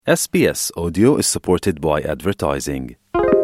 SBS Audio is supported by advertising.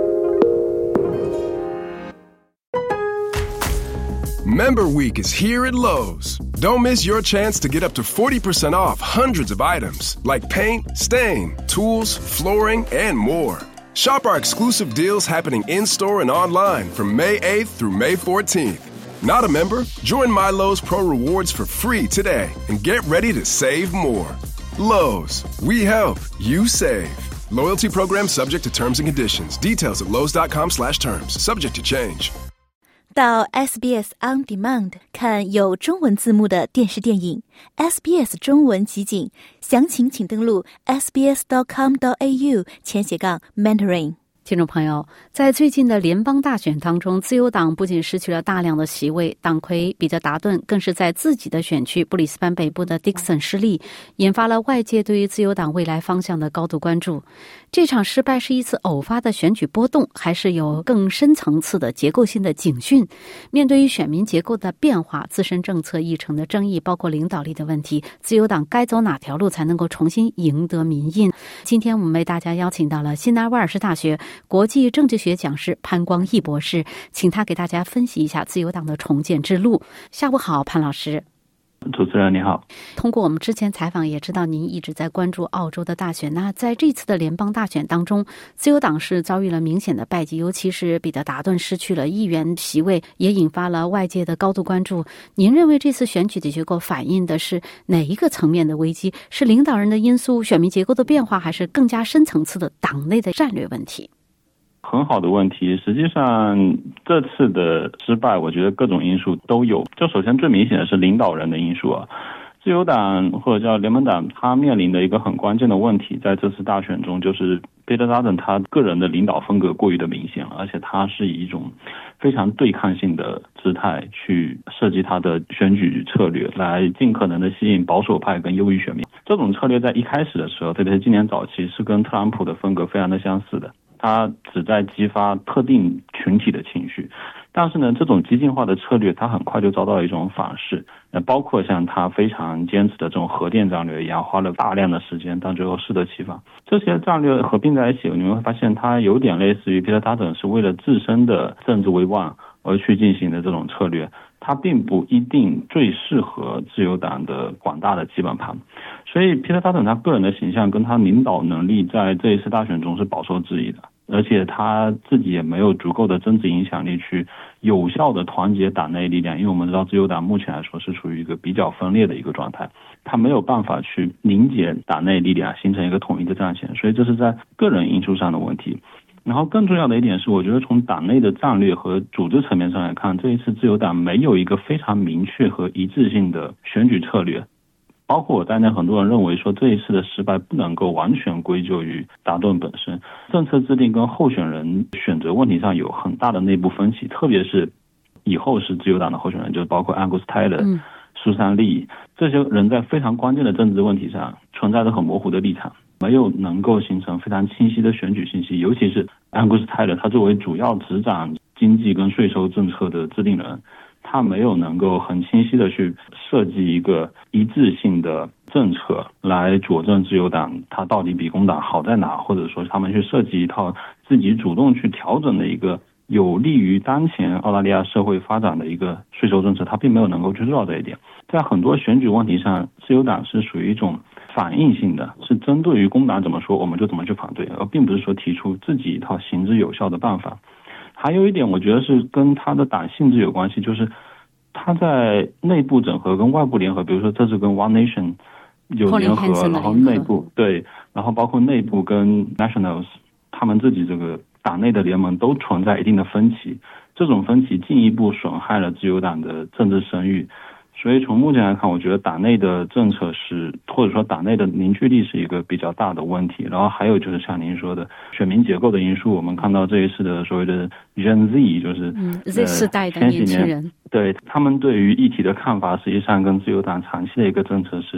Member Week is here at Lowe's. Don't miss your chance to get up to 40% off hundreds of items like paint, stain, tools, flooring, and more. Shop our exclusive deals happening in-store and online from May 8th through May 14th. Not a member? Join My Lowe's Pro Rewards for free today and get ready to save more. Lowe's, we help, you save. Loyalty program subject to terms and conditions. Details at lowes.com/terms. Subject to change. 到 SBS On Demand 看有中文字幕的电视电影 SBS 中文集锦，详情请登录 sbs.com.au/mentoring。 听众朋友，在最近的联邦大选当中，自由党不仅失去了大量的席位，党魁彼得达顿更是在自己的选区布里斯班北部的 Dixon 失利，引发了外界对于自由党未来方向的高度关注。这场失败是一次偶发的选举波动，还是有更深层次的结构性的警讯？面对于选民结构的变化、自身政策议程的争议，包括领导力的问题，自由党该走哪条路才能够重新赢得民意？今天我们为大家邀请到了新南威尔士大学国际政治学讲师潘光义博士，请他给大家分析一下自由党的重建之路。下午好，潘老师。 主持人你好。 通过我们之前采访也知道您一直在关注澳洲的大选，那在这次的联邦大选当中，自由党是遭遇了明显的败绩，尤其是彼得达顿失去了议员席位，也引发了外界的高度关注。您认为这次选举的结果反映的是哪一个层面的危机？是领导人的因素、选民结构的变化，还是更加深层次的党内的战略问题？ 很好的问题。实际上这次的失败我觉得各种因素都有。就首先最明显的是领导人的因素啊，自由党或者叫联盟党他面临的一个很关键的问题，在这次大选中就是彼得达顿他个人的领导风格过于的明显了，而且他是以一种非常对抗性的姿态去设计他的选举策略，来尽可能的吸引保守派跟右翼选民。这种策略在一开始的时候，特别是今年早期，是跟特朗普的风格非常的相似的，他只在激发特定群体的情绪。但是呢，这种激进化的策略他很快就遭到了一种反噬，包括像他非常坚持的这种核电战略一样，花了大量的时间，但最后适得其反。这些战略合并在一起，你们会发现它有点类似于彼得达顿是为了自身的政治威望而去进行的这种策略，它并不一定最适合自由党的广大的基本盘。所以彼得达顿他个人的形象跟他领导能力在这一次大选中是饱受质疑的，而且他自己也没有足够的政治影响力去有效的团结党内力量，因为我们知道自由党目前来说是处于一个比较分裂的一个状态，他没有办法去凝结党内力量形成一个统一的战线，所以这是在个人因素上的问题。然后更重要的一点是，我觉得从党内的战略和组织层面上来看，这一次自由党没有一个非常明确和一致性的选举策略，包括我在内，很多人认为说这一次的失败不能够完全归咎于达顿本身，政策制定跟候选人选择问题上有很大的内部分歧，特别是以后是自由党的候选人，就包括安古斯泰勒、苏珊丽这些人在非常关键的政治问题上存在着很模糊的立场，没有能够形成非常清晰的选举信息，尤其是安古斯泰勒，他作为主要执掌经济跟税收政策的制定人，他没有能够很清晰的去设计一个一致性的政策来佐证自由党他到底比工党好在哪，或者说他们去设计一套自己主动去调整的一个有利于当前澳大利亚社会发展的一个税收政策，他并没有能够去做到这一点。在很多选举问题上，自由党是属于一种反应性的，是针对于工党怎么说我们就怎么去反对，而并不是说提出自己一套行之有效的办法。还有一点我觉得是跟他的党性质有关系，就是他在内部整合跟外部联合，比如说这次跟 One Nation 有联合，然后内部对，然后包括内部跟 Nationals 他们自己这个党内的联盟都存在一定的分歧，这种分歧进一步损害了自由党的政治声誉。所以从目前来看，我觉得党内的政策是，或者说党内的凝聚力是一个比较大的问题。然后还有就是像您说的选民结构的因素，我们看到这一次的所谓的 Gen Z， 就是 Z 世代的年轻人， 对他们对于议题的看法，实际上跟自由党长期的一个政策是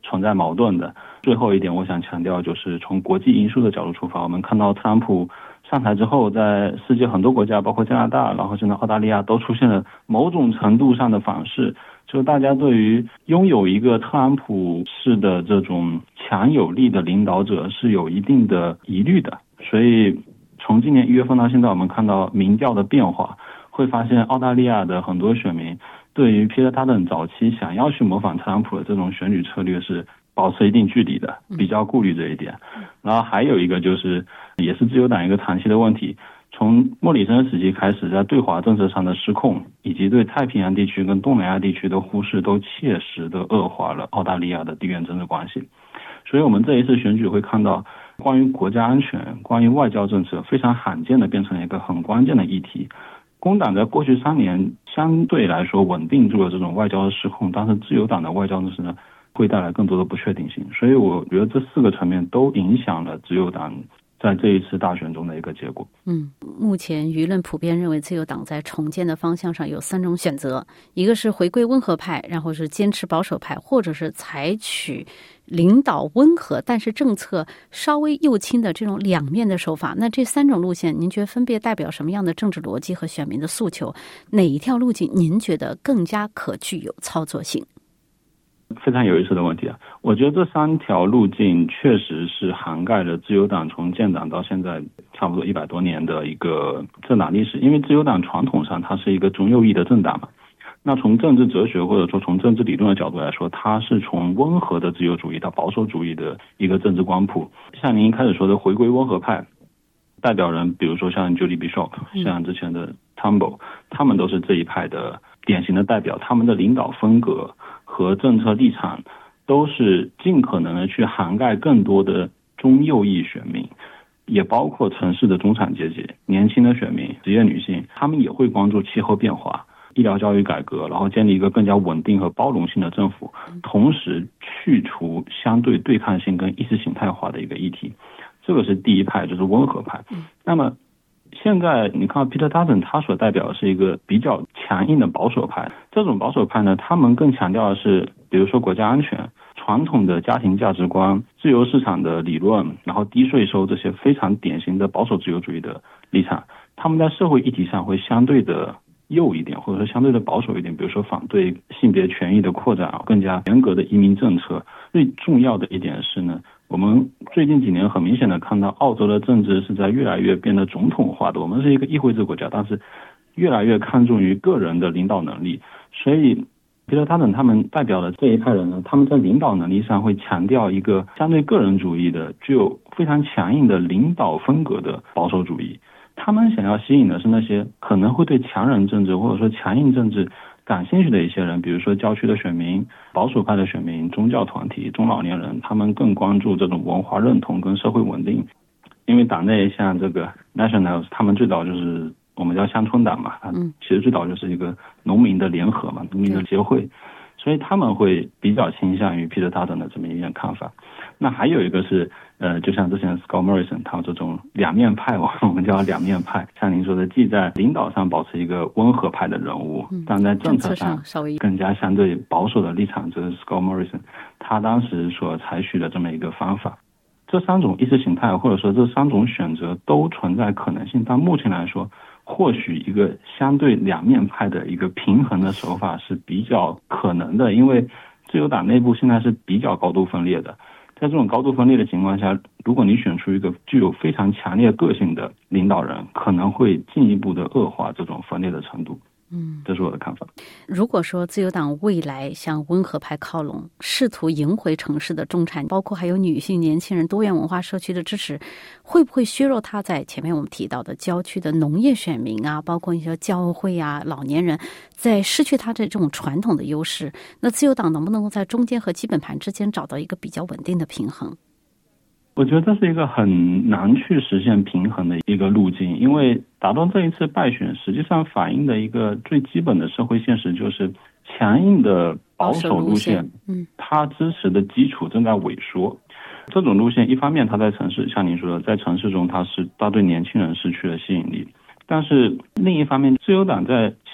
存在矛盾的。最后一点我想强调，就是从国际因素的角度出发，我们看到特朗普上台之后，在世界很多国家包括加拿大，然后现在澳大利亚都出现了某种程度上的反噬，就是大家对于拥有一个特朗普式的这种强有力的领导者是有一定的疑虑的。所以从今年1月份到现在，我们看到民调的变化，会发现澳大利亚的很多选民对于皮特·达顿早期想要去模仿特朗普的这种选举策略是保持一定距离的，比较顾虑这一点。然后还有一个就是也是自由党一个长期的问题，从莫里森时期开始，在对华政策上的失控，以及对太平洋地区跟东南亚地区的忽视，都切实的恶化了澳大利亚的地缘政治关系。所以我们这一次选举会看到关于国家安全、关于外交政策非常罕见的变成了一个很关键的议题。工党在过去3年相对来说稳定住了这种外交的失控，但是自由党的外交政策呢会带来更多的不确定性。所以我觉得这4个层面都影响了自由党在这一次大选中的一个结果。 目前舆论普遍认为自由党在重建的方向上有3种选择，一个是回归温和派，然后是坚持保守派，或者是采取领导温和但是政策稍微右倾的这种两面的手法。那这3种路线您觉得分别代表什么样的政治逻辑和选民的诉求？哪一条路径您觉得更加可具有操作性？ 非常有意思的问题啊！我觉得这3条路径确实是涵盖了自由党从建党到现在差不多100多年的一个政党历史。因为自由党传统上它是一个中右翼的政党嘛，那从政治哲学或者说从政治理论的角度来说，它是从温和的自由主义到保守主义的一个政治光谱。像您一开始说的回归温和派代表人，比如说像 Julie Bishop， 像之前的 Turnbull， 他们都是这一派的典型的代表。他们的领导风格和政策立场都是尽可能的去涵盖更多的中右翼选民，也包括城市的中产阶级、年轻的选民、职业女性，他们也会关注气候变化、医疗教育改革，然后建立一个更加稳定和包容性的政府，同时去除相对对抗性跟意识形态化的一个议题。这个是第一派，就是温和派。那么现在你看到 Peter Dutton 他所代表的是一个比较强硬的保守派。这种保守派呢，他们更强调的是比如说国家安全、传统的家庭价值观、自由市场的理论，然后低税收，这些非常典型的保守自由主义的立场。他们在社会议题上会相对的右一点，或者说相对的保守一点，比如说反对性别权益的扩展，更加严格的移民政策。最重要的一点是呢，我们最近几年很明显的看到澳洲的政治是在越来越变得总统化的。我们是一个议会制国家，但是越来越看重于个人的领导能力。所以Peter Dutton 他们代表的这一派人呢，他们在领导能力上会强调一个相对个人主义的、具有非常强硬的领导风格的保守主义。他们想要吸引的是那些可能会对强人政治或者说强硬政治感兴趣的一些人，比如说郊区的选民、保守派的选民、宗教团体、中老年人，他们更关注这种文化认同跟社会稳定。因为党内像这个 Nationals， 他们最早就是我们叫乡村党嘛，其实最早就是一个农民的联合嘛，农民的协会，所以他们会比较倾向于 Peter Dutton 的这么一点看法。那还有一个是就像之前 Scott Morrison 他这种两面派，我们叫两面派，像您说的，既在领导上保持一个温和派的人物，但在政策上更加相对保守的立场，就是 Scott Morrison 他当时所采取的这么一个方法。这3种意识形态或者说这3种选择都存在可能性，但目前来说或许一个相对两面派的一个平衡的手法是比较可能的。因为自由党内部现在是比较高度分裂的，在这种高度分裂的情况下，如果你选出一个具有非常强烈个性的领导人，可能会进一步的恶化这种分裂的程度。这是我的看法。 如果说自由党未来向温和派靠拢，试图赢回城市的中产，包括还有女性、年轻人、多元文化社区的支持，会不会削弱他在前面我们提到的郊区的农业选民啊，包括一些教会啊、老年人，在失去他的这种传统的优势？那自由党能不能够在中间和基本盘之间找到一个比较稳定的平衡？ 我觉得这是一个很难去实现平衡的一个路径，因为达到这一次败选实际上反映的一个最基本的社会现实，就是强硬的保守路线它支持的基础正在萎缩。这种路线一方面它在城市，像您说的，在城市中它对年轻人失去了吸引力，但是另一方面自由党在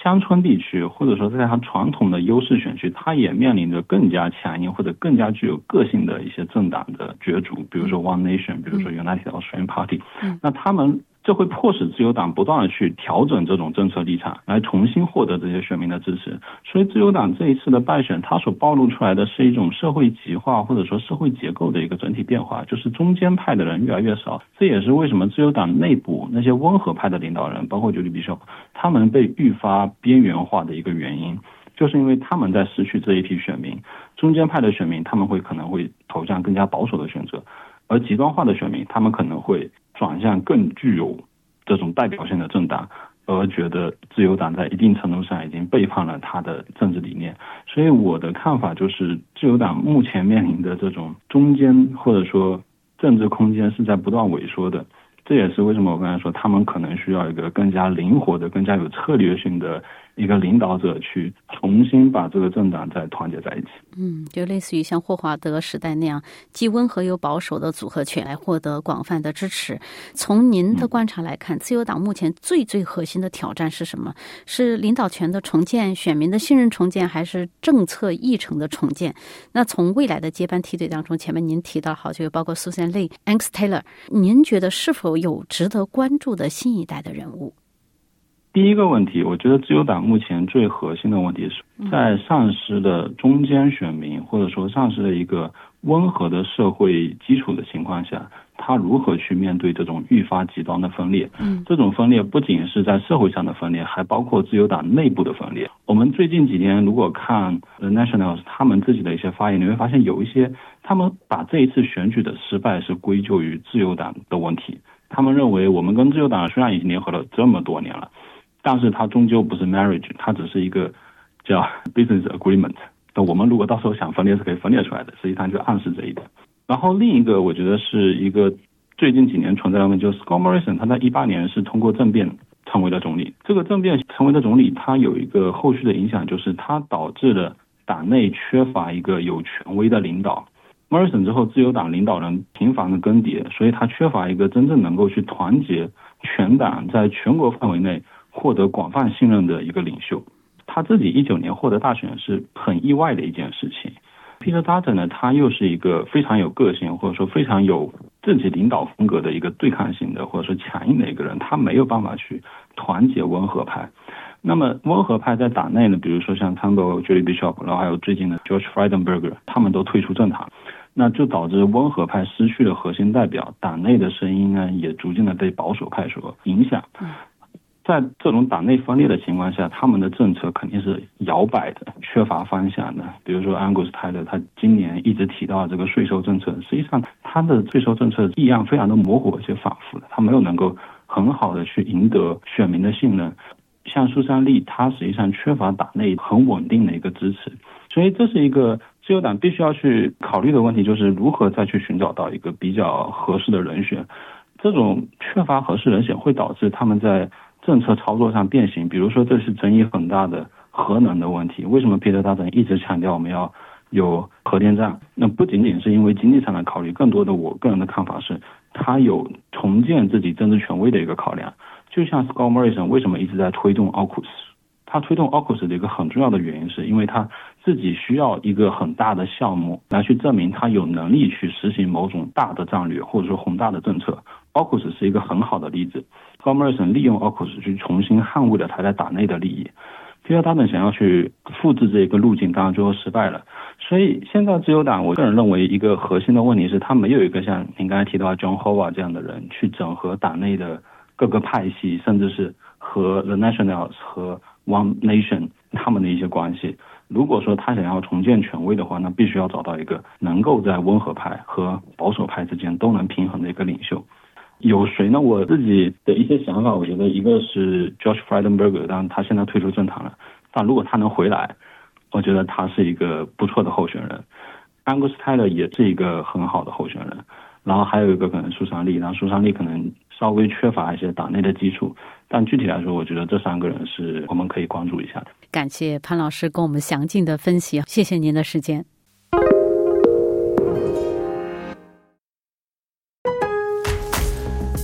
乡村地区或者说在它传统的优势选区，它也面临着更加强硬或者更加具有个性的一些政党的角逐，比如说 One Nation， 比如说 United Australian Party，那他们这会迫使自由党不断的去调整这种政策立场，来重新获得这些选民的支持。所以自由党这一次的败选，它所暴露出来的是一种社会极化或者说社会结构的一个整体变化，就是中间派的人越来越少。这也是为什么自由党内部那些温和派的领导人，包括Julie Bishop，他们被愈发边缘化的一个原因，就是因为他们在失去这一批选民。中间派的选民他们可能会投向更加保守的选择，而极端化的选民他们可能会转向更具有这种代表性的政党，而觉得自由党在一定程度上已经背叛了他的政治理念。所以我的看法就是，自由党目前面临的这种中间或者说政治空间是在不断萎缩的。这也是为什么我刚才说他们可能需要一个更加灵活的、更加有策略性的一个领导者去重新把这个政党再团结在一起。 就类似于像霍华德时代那样既温和又保守的组合拳来获得广泛的支持。从您的观察来看，自由党目前最核心的挑战是什么？是领导权的重建、选民的信任重建，还是政策议程的重建？那从未来的接班梯队当中，前面您提到好就包括 Susan Lee、Angus Taylor， 您觉得是否有值得关注的新一代的人物？ 第一个问题，我觉得自由党目前最核心的问题是在丧失的中间选民，或者说丧失了一个温和的社会基础的情况下，他如何去面对这种愈发极端的分裂。这种分裂不仅是在社会上的分裂，还包括自由党内部的分裂。我们最近几年如果看 The Nationals 他们自己的一些发言，你会发现有一些他们把这一次选举的失败是归咎于自由党的问题。他们认为我们跟自由党虽然已经联合了这么多年了，但是它终究不是 marriage， 它只是一个叫 business agreement。我们如果到时候想分裂是可以分裂出来的，实际上就暗示这一点。然后另一个我觉得是一个最近几年存在的问题，就是 Scott Morrison 他在2018年是通过政变成为了总理。这个政变成为了总理，他有一个后续的影响，就是他导致了党内缺乏一个有权威的领导。Morrison 之后，自由党领导人频繁的更迭，所以他缺乏一个真正能够去团结全党在全国范围内获得广泛信任的一个领袖。他自己19年获得大选是很意外的一件事情。Peter Dutton 呢，他又是一个非常有个性，或者说非常有自己领导风格的一个对抗性的或者说强硬的一个人，他没有办法去团结温和派。那么温和派在党内呢，比如说像 Julie Bishop， 然后还有最近的 George Frydenberg， 他们都退出政坛，那就导致温和派失去了核心代表，党内的声音呢也逐渐的被保守派所影响。在这种党内分裂的情况下，他们的政策肯定是摇摆的，缺乏方向的。比如说 Angus Taylor， 他今年一直提到这个税收政策，实际上他的税收政策意向非常的模糊而且反复的，他没有能够很好的去赢得选民的信任。像苏珊丽，他实际上缺乏党内很稳定的一个支持，所以这是一个自由党必须要去考虑的问题，就是如何再去寻找到一个比较合适的人选。这种缺乏合适人选会导致他们在政策操作上变形。比如说这是争议很大的核能的问题，为什么Peter Dutton一直强调我们要有核电站？那不仅仅是因为经济上的考虑，更多的我个人的看法是他有重建自己政治权威的一个考量。就像 Scott Morrison 为什么一直在推动 AUKUS， 他推动 AUKUS 的一个很重要的原因是因为他自己需要一个很大的项目来去证明他有能力去实行某种大的战略或者说宏大的政策。AUKUS 是一个很好的例子， Scott Morrison 利用 AUKUS 去重新捍卫了他在党内的利益。Peter Dutton 想要去复制这个路径，当然最后失败了。所以现在自由党我个人认为一个核心的问题是他没有一个像您刚才提到 John Howard 这样的人去整合党内的各个派系，甚至是和 The Nationals 和 One Nation 他们的一些关系。如果说他想要重建权威的话，那必须要找到一个能够在温和派和保守派之间都能平衡的一个领袖。有谁呢？我自己的一些想法，我觉得一个是 George Frydenberg， 当然他现在退出政坛了，但如果他能回来，我觉得他是一个不错的候选人。Angus Taylor 也是一个很好的候选人，然后还有一个可能苏珊丽，然后苏珊丽可能稍微缺乏一些党内的基础，但具体来说我觉得这三个人是我们可以关注一下的。 感谢潘老师跟我们详尽的分析，谢谢您的时间。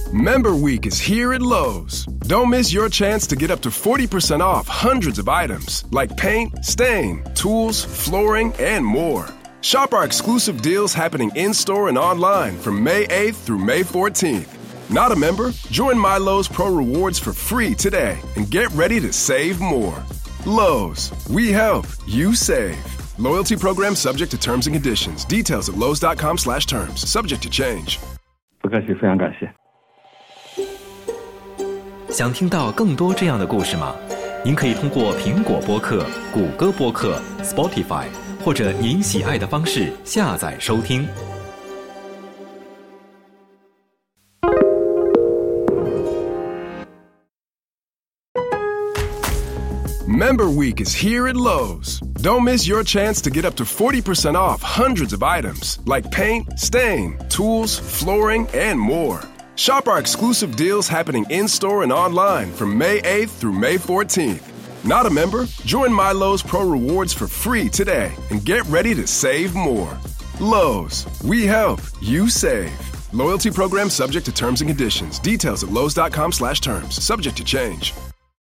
Member Week is here at Lowe's. Don't miss your chance to get up to 40% off hundreds of items like paint, stain, tools, flooring, and more. Shop our exclusive deals happening in-store and online from May 8th through May 14th. Not a member? Join My Lowe's Pro Rewards for free today and get ready to save more. Lowe's, we help, you save. Loyalty program subject to terms and conditions. Details at lowes.com/terms. Subject to change. 不客气，非常感谢。 想听到更多这样的故事吗？您可以通过苹果播客、谷歌播客、Spotify 或者您喜爱的方式下载收听。 Member Week is here at Lowe's. Don't miss your chance to get up to 40% off hundreds of items like paint, stain, tools, flooring, and more. Shop our exclusive deals happening in-store and online from May 8th through May 14th. Not a member? Join My Lowe's Pro Rewards for free today and get ready to save more. Lowe's, we help, you save. Loyalty program subject to terms and conditions. Details at lowes.com/terms. Subject to change.